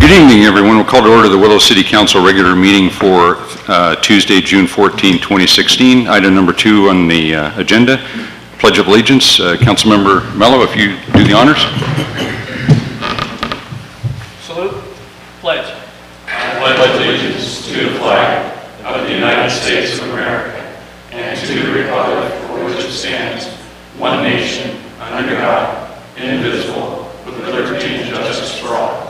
Good evening, everyone. We'll call to order the Willow City Council regular meeting for Tuesday, June 14, 2016. Item number 2 on the agenda, Pledge of Allegiance. Councilmember Mello, if you do the honors. Salute. Pledge. I pledge allegiance to the flag of the United States of America and to the republic for which it stands, one nation, under God, indivisible, with liberty and justice for all.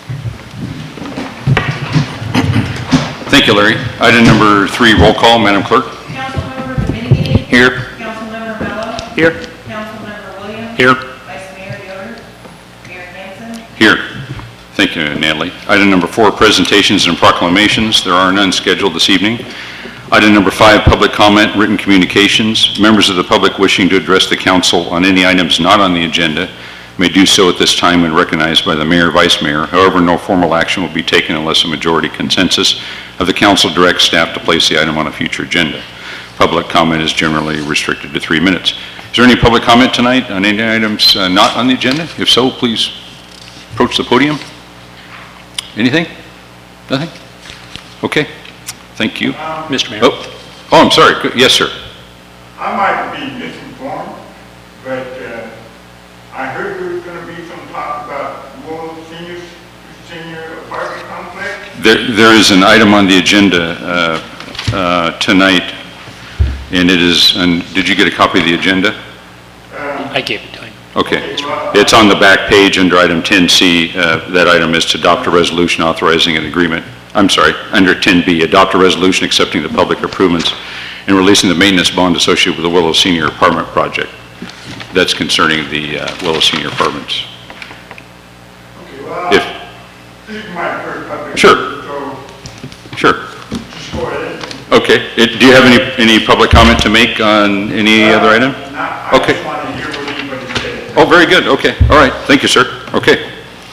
Thank you, Larry. Item number 3, roll call. Madam Clerk. Councilmember Dominguez. Here. Councilmember Mello. Here. Councilmember Williams. Here. Vice Mayor Yoder. Mayor Hansen. Here. Thank you, Natalie. Item number 4, presentations and proclamations. There are none scheduled this evening. Item number 5, public comment, written communications. Members of the public wishing to address the council on any items not on the agenda may do so at this time when recognized by the mayor or vice mayor. However, no formal action will be taken unless a majority consensus of the council directs staff to place the item on a future agenda. Public comment is generally restricted to 3 minutes. Is there any public comment tonight on any items not on the agenda? If so, please approach the podium. Anything? Nothing? Okay. Thank you. Mr. Mayor. Oh, I'm sorry. Yes, sir. I might be misinformed, but I heard there was going to be some talk about Willow Senior Apartment Complex. There is an item on the agenda tonight, and it is, and did you get a copy of the agenda? I gave it to him. Okay. It's on the back page under item 10C. That item is to adopt a resolution authorizing an agreement. I'm sorry, under 10B, adopt a resolution accepting the public improvements and releasing the maintenance bond associated with the Willow Senior Apartment Project. That's concerning the Willow Senior Apartments. Okay, well, this is my first public. Sure. So Sure. just go ahead. Okay. Do you have any public comment to make on any other item? I Okay. just want to hear what anybody said. Oh, very good. Okay. All right. Thank you, sir. Okay.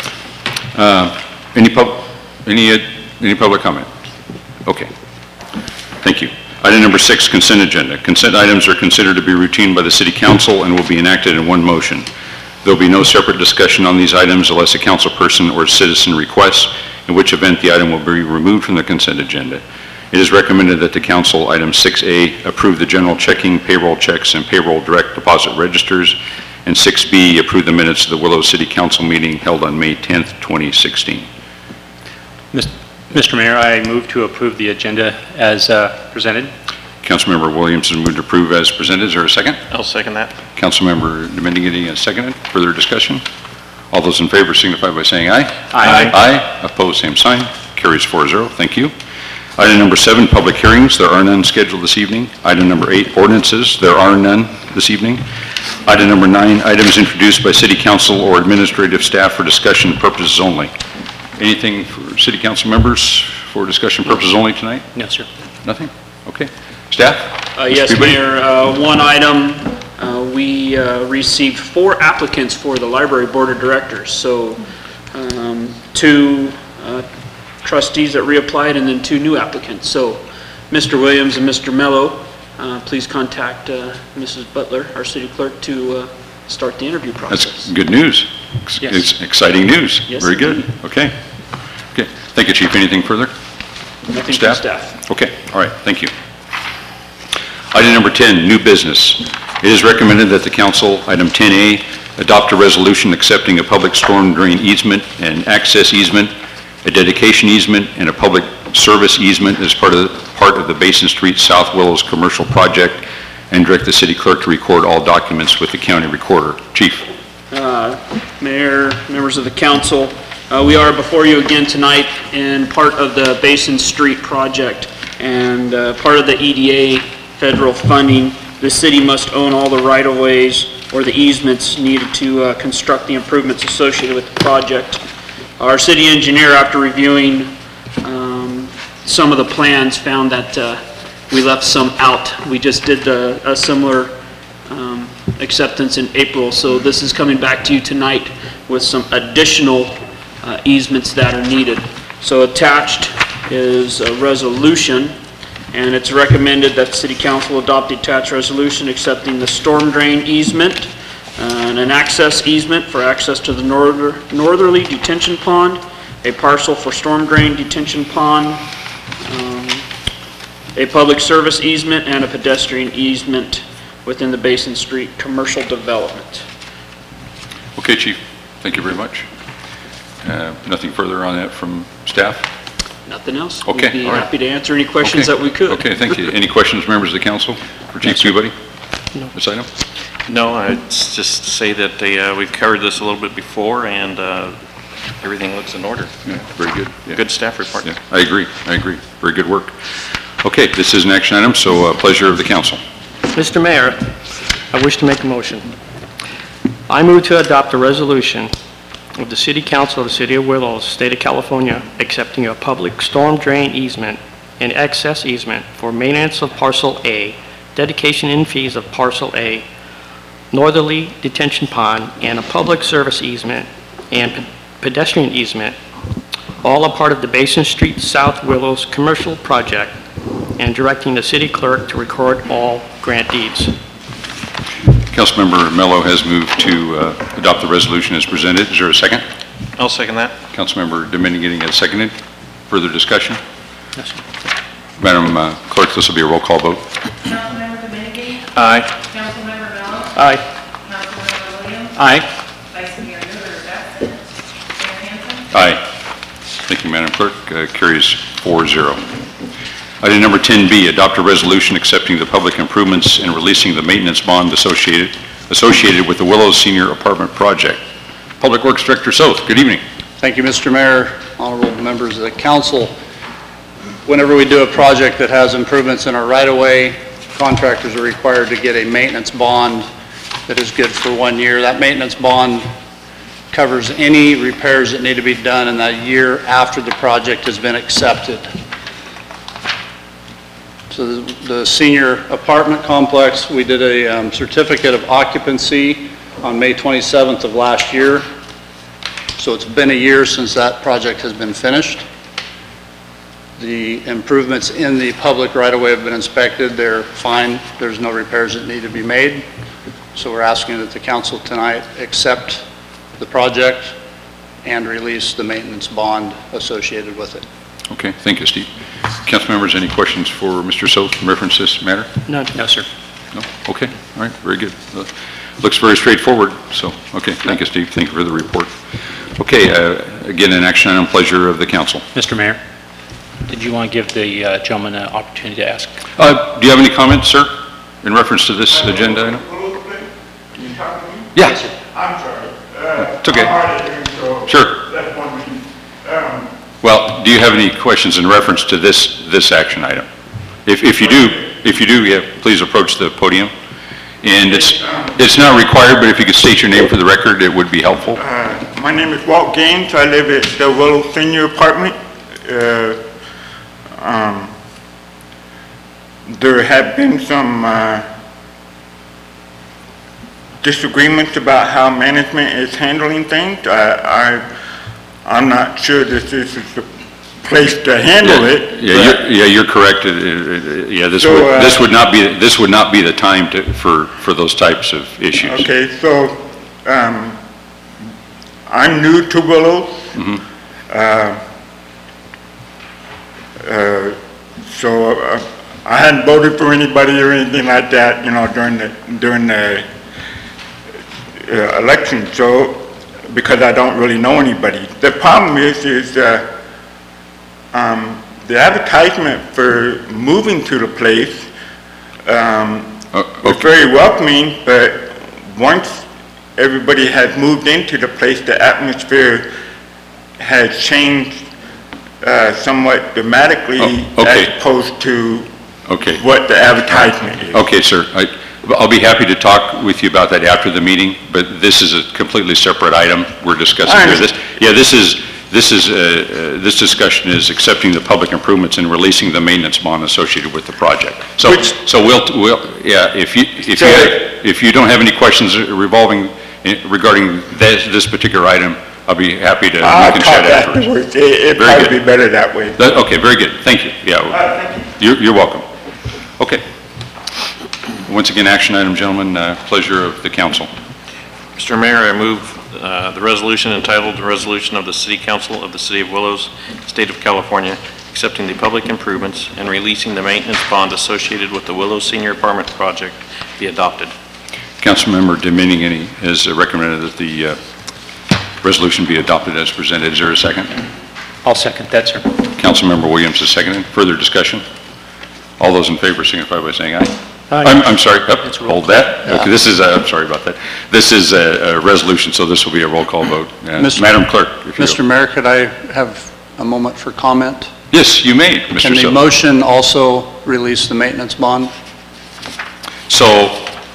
Any public comment? Okay. Thank you. Item number 6, consent agenda. Consent items are considered to be routine by the City Council and will be enacted in one motion. There will be no separate discussion on these items unless a council person or citizen requests, in which event the item will be removed from the consent agenda. It is recommended that the council, item 6A, approve the general checking, payroll checks, and payroll direct deposit registers, and 6B, approve the minutes of the Willow City Council meeting held on May 10th, 2016. Mr. Mayor, I move to approve the agenda as presented. Councilmember Williams has moved to approve as presented. Is there a second? I'll second that. Councilmember Dominguez has seconded. Further discussion? All those in favor signify by saying aye. Aye. Aye. Opposed, same sign. Carries 4-0. Thank you. Item number 7, public hearings. There are none scheduled this evening. Item number 8, ordinances. There are none this evening. Item number 9, items introduced by City Council or administrative staff for discussion purposes only. Anything for City Council members for discussion purposes only tonight? No, sir. Nothing? Okay. Staff? Yes, Mr. Peabody? Mayor. One item, we received 4 applicants for the Library Board of Directors. So 2 trustees that reapplied and then 2 new applicants. So Mr. Williams and Mr. Mello, please contact Mrs. Butler, our city clerk, to start the interview process. That's good news. Yes. It's exciting news. Yes, Very good. indeed. Okay. Okay. Thank you, Chief. Anything further? Nothing from staff. Okay. All right. Thank you. Item number 10, new business. It is recommended that the council, item 10A, adopt a resolution accepting a public storm drain easement and access easement, a dedication easement, and a public service easement as part of the Basin Street South Willows commercial project, and direct the city clerk to record all documents with the county recorder. Chief. Mayor, members of the council, we are before you again tonight in part of the Basin Street project, and part of the EDA federal funding. The city must own all the right-of-ways or the easements needed to construct the improvements associated with the project. Our city engineer, after reviewing some of the plans, found that we left some out. We just did a similar acceptance in April, so this is coming back to you tonight with some additional easements that are needed. So attached is a resolution, and it's recommended that the City Council adopt the attached resolution accepting the storm drain easement and an access easement for access to the northerly detention pond, a parcel for storm drain detention pond, a public service easement, and a pedestrian easement within the Basin Street commercial development. Okay, Chief, thank you very much. Nothing further on that from staff? Nothing else? Okay, We'd be all right. happy to answer any questions Okay. that we could. Okay, thank you. Any questions, members of the council, for Chief Peabody? No. This item? No, I'd just say that we've covered this a little bit before, and everything looks in order. Yeah, very good. Yeah. Good staff report. Yeah, I agree. Very good work. Okay, this is an action item, so pleasure of the council. Mr. Mayor, I wish to make a motion. I move to adopt a resolution of the City Council of the City of Willows, State of California, accepting a public storm drain easement and excess easement for maintenance of Parcel A, dedication and fees of Parcel A, northerly detention pond, and a public service easement and pedestrian easement, all a part of the Basin Street South Willows commercial project, and directing the city clerk to record all grant deeds. Councilmember Mello has moved to adopt the resolution as presented. Is there a second? I'll second that. Councilmember Dominican has seconded. Further discussion? Yes. Madam Clerk, this will be a roll call vote. Councilmember Dominican? Aye. Councilmember Mello? Aye. Councilmember Williams? Aye. Vice Mayor Yoder is absent. Mayor Hanson? Aye. Thank you, Madam Clerk. Carries 4-0. Item number 10B, adopt a resolution accepting the public improvements and releasing the maintenance bond associated with the Willows Senior Apartment Project. Public Works Director Soth, good evening. Thank you, Mr. Mayor, honorable members of the council. Whenever we do a project that has improvements in our right-of-way, contractors are required to get a maintenance bond that is good for 1 year. That maintenance bond covers any repairs that need to be done in that year after the project has been accepted. So the senior apartment complex, we did a certificate of occupancy on May 27th of last year. So it's been a year since that project has been finished. The improvements in the public right-of-way have been inspected. They're fine. There's no repairs that need to be made. So we're asking that the council tonight accept the project and release the maintenance bond associated with it. Okay, thank you, Steve. Council members, any questions for Mr. Soth in reference to this matter? None. No, sir. No? Okay, all right, very good. Looks very straightforward, so, okay, thank you, Steve. Thank you for the report. Okay, again, an action item, pleasure of the council. Mr. Mayor, did you want to give the gentleman an opportunity to ask? Do you have any comments, sir, in reference to this agenda item? Can you talk to me? Yeah. I'm sorry. It's okay. I'm hard of hearing, so Sure. that's one reason. Well, do you have any questions in reference to this action item? If you do, yeah, please approach the podium. And it's not required, but if you could state your name for the record, it would be helpful. My name is Walt Gaines. I live at the Willow Senior Apartment. There have been some disagreements about how management is handling things. I'm not sure this is the place to handle it. Yeah, you're correct. Yeah, this would not be the time for those types of issues. Okay, so I'm new to Willows. So I hadn't voted for anybody or anything like that, you know, during the election. So because I don't really know anybody. The problem is the advertisement for moving to the place was very welcoming, but once everybody has moved into the place, the atmosphere has changed somewhat dramatically as opposed to what the advertisement is. Okay, sir. I'll be happy to talk with you about that after the meeting, but this is a completely separate item we're discussing here. This discussion is accepting the public improvements and releasing the maintenance bond associated with the project. So if you don't have any questions regarding this particular item, I'll be happy to chat afterwards. It'd probably be better that way. Okay, very good. Thank you. Yeah, Thank you. you're welcome. Okay. Once again, action item, gentlemen, pleasure of the council. Mr. Mayor, I move the resolution entitled, "The Resolution of the City Council of the City of Willows, State of California, accepting the public improvements and releasing the maintenance bond associated with the Willows Senior Apartment Project," be adopted. Councilmember Dominican has recommended that the resolution be adopted as presented. Is there a second? I'll second that, sir. Councilmember Williams is seconded. Further discussion? All those in favor signify by saying aye. Aye. I'm sorry, hold that. Okay, this is, I'm sorry about that. This is a resolution, so this will be a roll call vote. Madam Clerk, if you Mr. Mayor, could I have a moment for comment? Yes, you may, Mr. Can the Silva. motion also release the maintenance bond? So,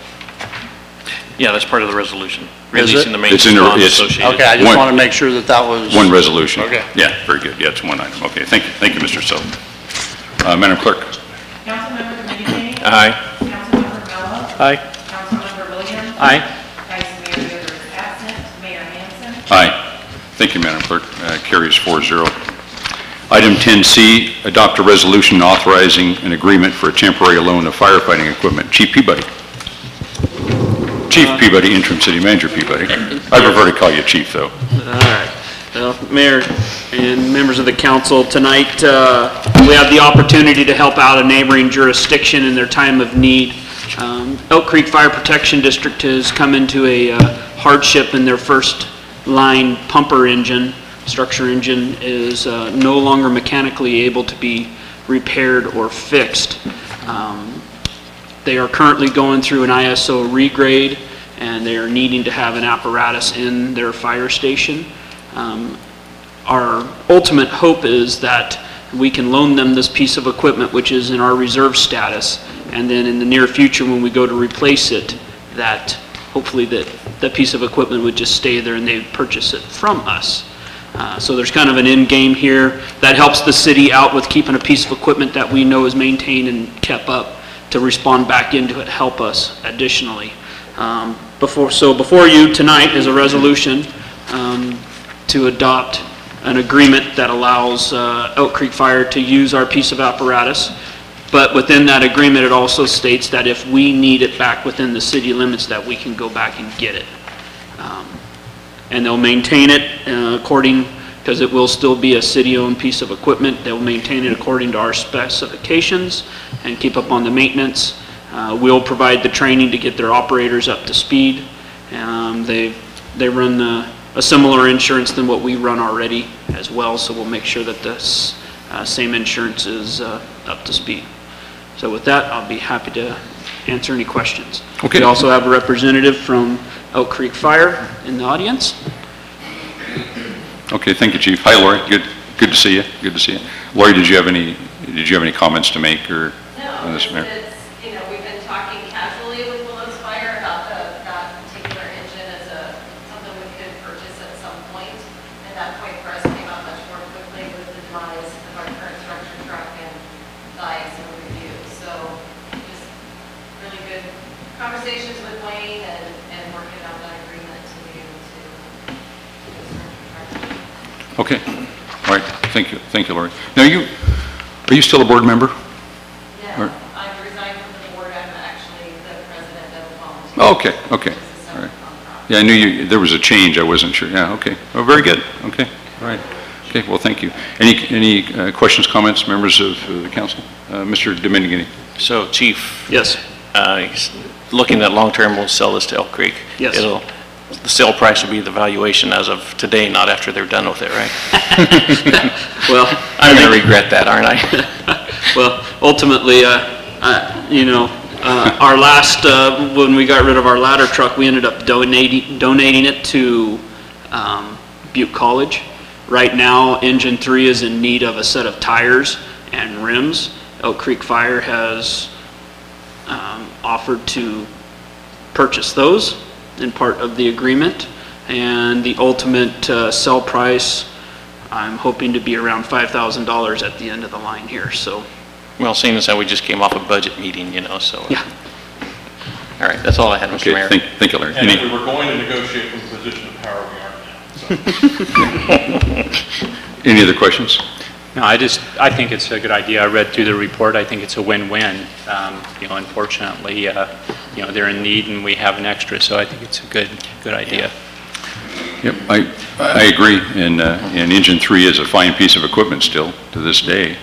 Yeah, that's part of the resolution. Is it? Releasing the It's in maintenance the- bond it's- associated. Okay, I just One- want to make sure that that was... one resolution. Okay. Yeah, very good. Yeah, it's one item. Okay, thank you, Mr. Silva. Madam Clerk? Councilmember Dominican? Aye. Councilmember Mello? Aye. Councilmember Williams? Aye. Vice Mayor Ritter is absent. Mayor Hanson? Aye. Thank you, Madam Clerk. Carries 4-0. Item 10C, adopt a resolution authorizing an agreement for a temporary loan of firefighting equipment. Chief Peabody. Chief Peabody, interim city manager Peabody. I prefer to call you chief, though. All right. Well, Mayor and members of the council, tonight we have the opportunity to help out a neighboring jurisdiction in their time of need. Elk Creek Fire Protection District has come into a hardship in their first line pumper engine. Structure engine is no longer mechanically able to be repaired or fixed. They are currently going through an ISO regrade, and they are needing to have an apparatus in their fire station. Our ultimate hope is that we can loan them this piece of equipment, which is in our reserve status, and then in the near future, when we go to replace it, that hopefully that piece of equipment would just stay there and they'd purchase it from us. So there's kind of an end game here. That helps the city out with keeping a piece of equipment that we know is maintained and kept up to respond back into it, help us additionally. Before you tonight is a resolution to adopt an agreement that allows Elk Creek Fire to use our piece of apparatus. But within that agreement, it also states that if we need it back within the city limits, that we can go back and get it. And they'll maintain it according, because it will still be a city-owned piece of equipment. They'll maintain it according to our specifications and keep up on the maintenance. We'll provide the training to get their operators up to speed. They run a similar insurance than what we run already as well, so we'll make sure that this same insurance is up to speed. So with that, I'll be happy to answer any questions. Okay. We also have a representative from Elk Creek Fire in the audience. Okay, thank you, Chief. Hi, Lori. Good to see you. Good to see you. Lori, did you have any comments to make or on this, Mayor? It's, we've been talking casually with Willows Fire about that particular engine as something we could purchase at some point. And that point for us came out much more quickly with the demise of our current structure truck and the ISO review. So just really good conversations with Wayne and working out that agreement to be able to do the structure truck. Okay. All right. Thank you, Lori. Now, are you still a board member? Yeah, I've resigned from the board. I'm actually the president of the volunteer. Oh, okay. All right. Yeah, I knew there was a change. I wasn't sure. Yeah, okay. Oh, very good. Okay. All right. Okay, well, thank you. Any questions, comments, members of the council? Mr. Dominican. So, Chief, Yes. looking at long-term, we'll sell this to Elk Creek. Yes. The sale price will be the valuation as of today, not after they're done with it, right? Well, I'm going to regret that, aren't I? Well, ultimately, our last, when we got rid of our ladder truck, we ended up donating it to Butte College. Right now, Engine 3 is in need of a set of tires and rims. Elk Creek Fire has offered to purchase those in part of the agreement, and the ultimate sell price, I'm hoping to be around $5,000 at the end of the line here, so. Well, seeing as how we just came off a budget meeting, so. Yeah. All right, that's all I had, Mr. Mayor. Okay, thank you, Larry. And if we were going to negotiate from a position of power, we aren't now. So. Any other questions? No, I think it's a good idea. I read through the report. I think it's a win-win. Unfortunately, they're in need and we have an extra, so I think it's a good idea. Yep, I agree, and Engine 3 is a fine piece of equipment still to this day.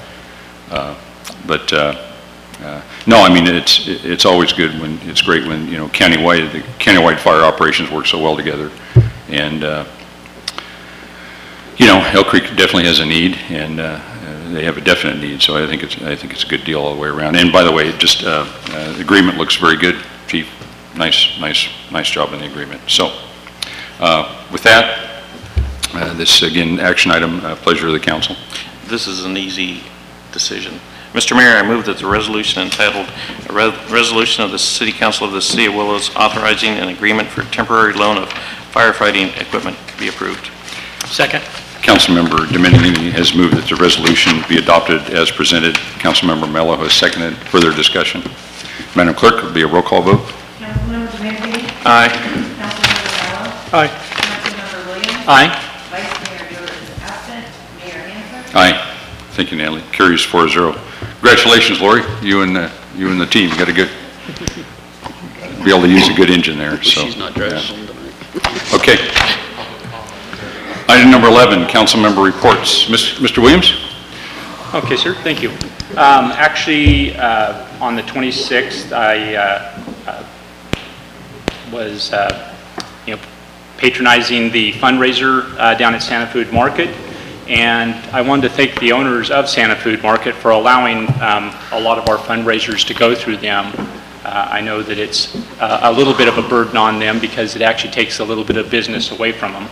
But no, I mean, it's always good when, it's great when, you know, the countywide fire operations work so well together. And, you know, Elk Creek definitely has a need, and they have a definite need, so I think it's a good deal all the way around. And by the way, just, the agreement looks very good, Chief. Nice job in the agreement. So, with that, this, again, action item, pleasure of the council. This is an easy decision. Mr. Mayor, I move that the resolution entitled, "A Resolution of the City Council of the City of Willows Authorizing an Agreement for Temporary Loan of Firefighting Equipment" be approved. Second. Councilmember Domenichini has moved that the resolution be adopted as presented. Councilmember Mello has seconded. Further discussion? Madam Clerk, will be a roll call vote. Councilmember Domenichini? Aye. Councilmember Mello? Aye. Councilmember Williams? Aye. Vice Mayor Dewar is absent. Mayor Hanson? Aye. Thank you, Natalie. Carries 4-0. Congratulations, Lori. You and the team got a good, be able to use a good engine there. So she's not dressed tonight. Okay. Item number 11, council member reports. Mr. Williams? Okay, sir, thank you. Actually, on the 26th, I was, you know, patronizing the fundraiser down at Santa Food Market, and I wanted to thank the owners of Santa Food Market for allowing a lot of our fundraisers to go through them. I know that it's a little bit of a burden on them because it actually takes a little bit of business away from them.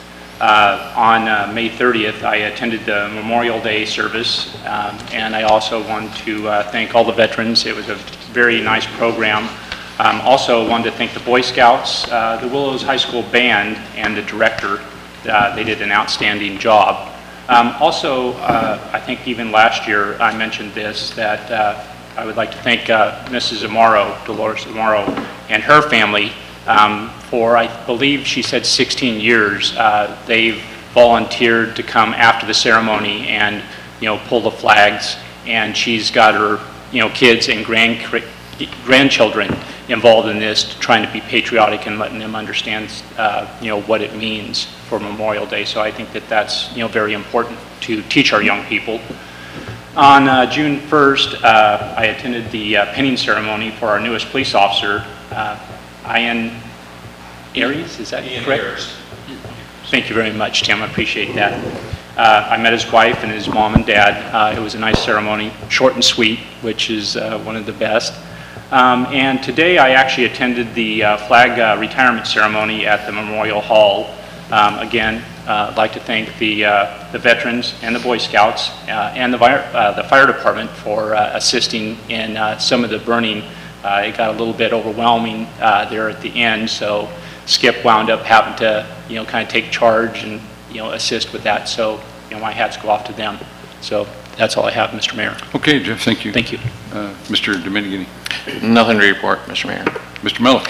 On May 30th, I attended the Memorial Day service, and I also want to thank all the veterans. It was a very nice program. Also wanted to thank the Boy Scouts, the Willows High School Band, and the director. They did an outstanding job. Also, I think even last year I mentioned this, that I would like to thank Mrs. Amaro, Dolores Amaro, and her family for, I believe she said 16 years. They've volunteered to come after the ceremony and, you know, pull the flags, and she's got her, you know, kids and grandchildren involved in this, trying to be patriotic and letting them understand, you know, what it means for Memorial Day. So I think that that's, you know, very important to teach our young people. On June 1st, I attended the pinning ceremony for our newest police officer, Ian Aries, is that correct? Thank you very much, Tim. I appreciate that. I met his wife and his mom and dad. It was a nice ceremony, short and sweet, which is one of the best. And today I actually attended the flag retirement ceremony at the Memorial Hall. Again, I'd like to thank the veterans and the Boy Scouts and the fire department for assisting in some of the burning. It got a little bit overwhelming there at the end, so Skip wound up having to, you know, kind of take charge and, you know, assist with that. So, you know, my hats go off to them. So that's all I have, Mr. Mayor. Okay, Jeff, thank you. Thank you. Mr. Domenichini? Nothing to report, Mr. Mayor. Mr. Mello?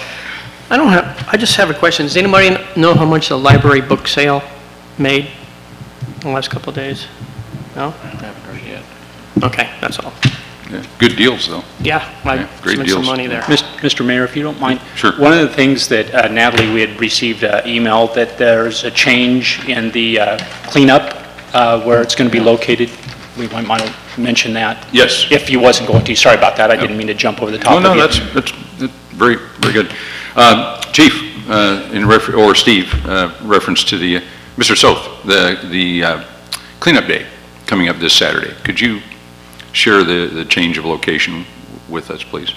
I just have a question. Does anybody know how much the library book sale made in the last couple of days? No? I haven't heard yet. Okay, that's all. Yeah, good deals, though. Yeah, I great spent deals. some money there. Mr. Mayor, if you don't mind. Sure. One of the things that Natalie, we had received an email that there's a change in the cleanup where it's going to be located. We might want to mention that. Yes. If you wasn't going to. Sorry about that. I didn't mean to jump over the top of you. No, that's very, very good. Chief, or Steve, reference to the, Mr. Soth, the cleanup day coming up this Saturday. Could you share the change of location with us, please?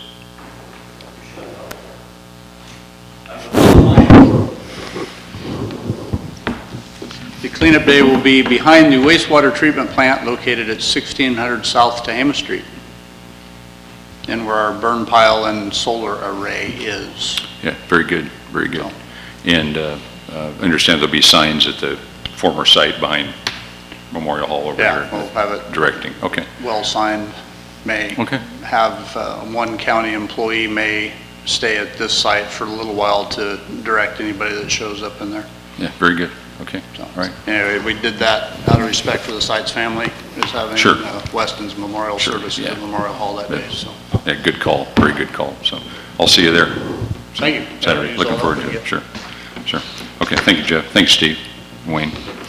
The cleanup day will be behind the wastewater treatment plant located at 1600 South Tehama Street, and where our burn pile and solar array is. Yeah, very good, very good. And understand there'll be signs at the former site behind Memorial Hall over there. Yeah, we'll have it directing. Okay. well signed. May Okay. have one county employee may stay at this site for a little while to direct anybody that shows up in there. Yeah, very good. Okay. So, All right. anyway, we did that out of respect for the site's family, is having Sure. Weston's memorial Sure, service yeah. at the Memorial Hall that day. That's- So Yeah, good call. Very good call. So I'll see you there thank you. Saturday. Use Looking all forward of to it. it. Sure. Sure. Okay, thank you, Jeff. Thanks, Steve, Wayne.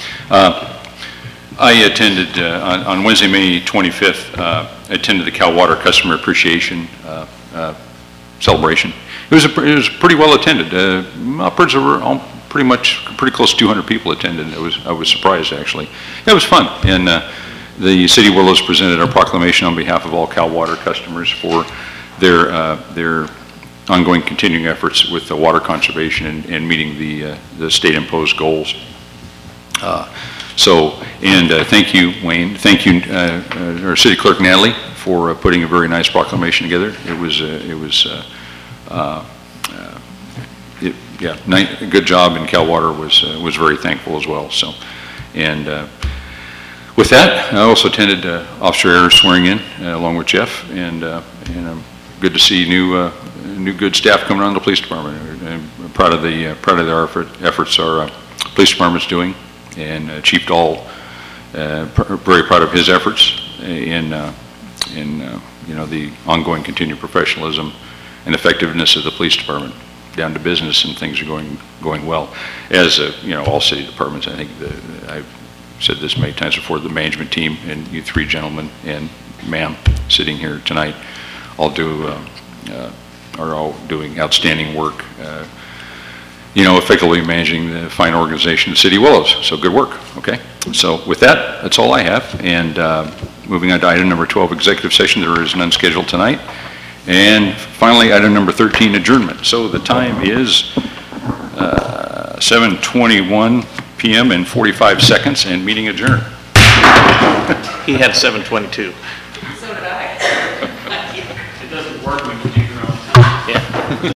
I attended, on Wednesday, May 25th, attended the Cal Water Customer Appreciation celebration. It was pretty well attended. Upwards of pretty close to 200 people attended. I was surprised, actually. It was fun, and the City of Willows presented our proclamation on behalf of all Cal Water customers for their ongoing continuing efforts with the water conservation and meeting the state-imposed goals. Thank you, Wayne. Thank you, our City Clerk Natalie, for putting a very nice proclamation together. A good job, and Cal Water was very thankful as well. So, and with that, I also attended Officer Ayers swearing in along with Jeff, and good to see new good staff coming on the police department. I'm proud of the efforts our police department's doing, and Chief Dahl, very proud of his efforts in the ongoing continued professionalism and effectiveness of the police department down to business, and things are going well. As all city departments, I think I've said this many times before, the management team and you three gentlemen and ma'am sitting here tonight are all doing outstanding work, effectively managing the fine organization of the City of Willows. So good work, okay? So with that, that's all I have. And moving on to item number 12, executive session, there is none scheduled tonight. And finally, item number 13, adjournment. So the time is 7:21 p.m. and 45 seconds, and meeting adjourned. He had 7:22.